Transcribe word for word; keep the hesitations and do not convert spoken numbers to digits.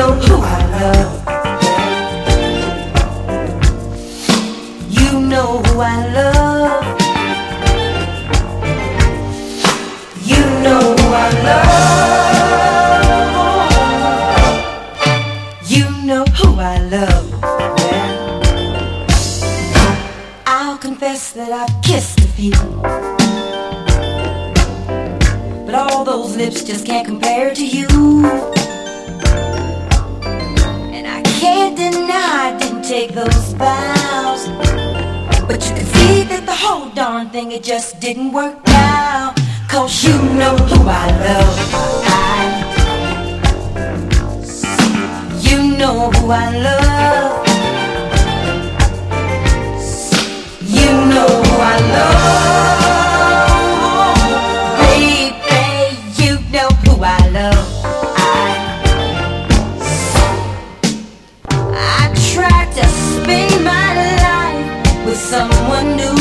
know who I love. You know who I love. You know who I love. You know who I love. Yeah. I'll confess that I've kissed a few, but all those lips just can't compare to you. And I can't deny I didn't take those vows, but you can see that the whole darn thing, it just didn't work out. Cause you know who I love. I, you know who I love. You know who I love. Baby, you know who I love. I, I tried to spend my life with someone new,